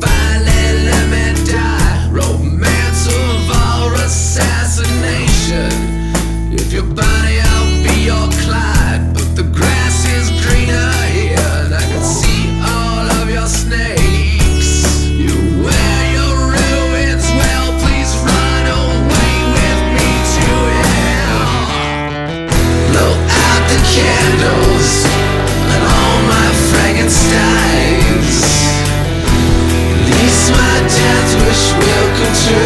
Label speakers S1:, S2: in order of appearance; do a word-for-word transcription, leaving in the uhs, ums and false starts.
S1: finally let me die. Romance of our assassination. If you're Bonnie, I'll be your Clyde. But the grass is greener here, and I can see all of your snakes. You wear your ruins well, please run away with me to hell. Blow out the candles and all my Frankensteins. At least my death wish will come true.